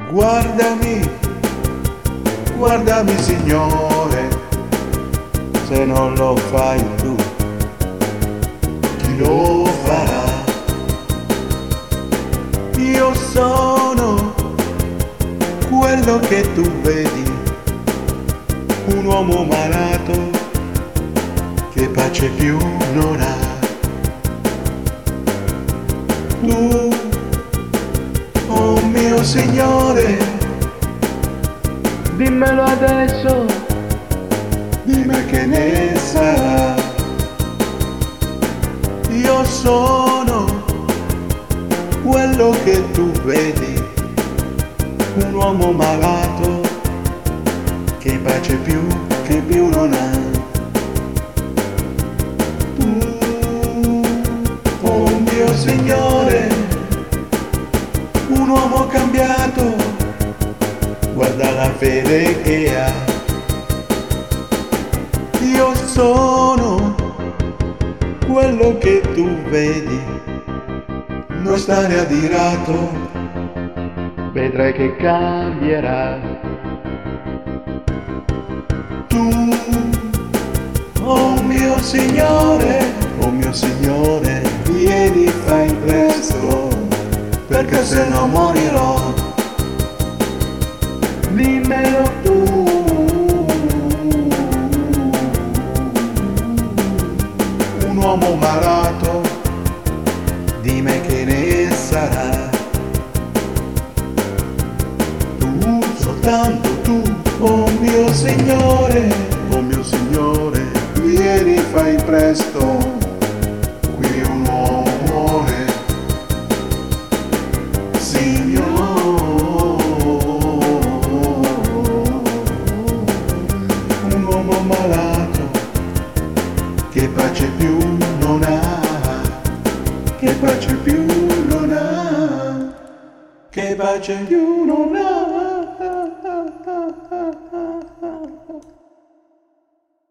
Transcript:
Guardami, guardami Signore, se non lo fai tu, chi lo farà? Io sono quello che tu vedi, un uomo malato che pace più non ha. Tu, oh mio Signore, dimmelo adesso, dimmi che ne sarà. Io sono quello che tu vedi, un uomo malato che pace più non ha. Tu, oh mio Signore, un uomo cambiato, guarda la fede che ha. Io sono quello che tu vedi, non stare adirato, vedrai che cambierà. Tu, oh mio Signore, vieni fai presto, perché se no morirò. Dimmelo tu, un uomo malato, dimmi che ne sarà. Tu, soltanto tu, oh mio Signore, vieni fai presto, qui un uomo muore. Un uomo malato che pace più non ha, che pace più non ha, che pace più non ha.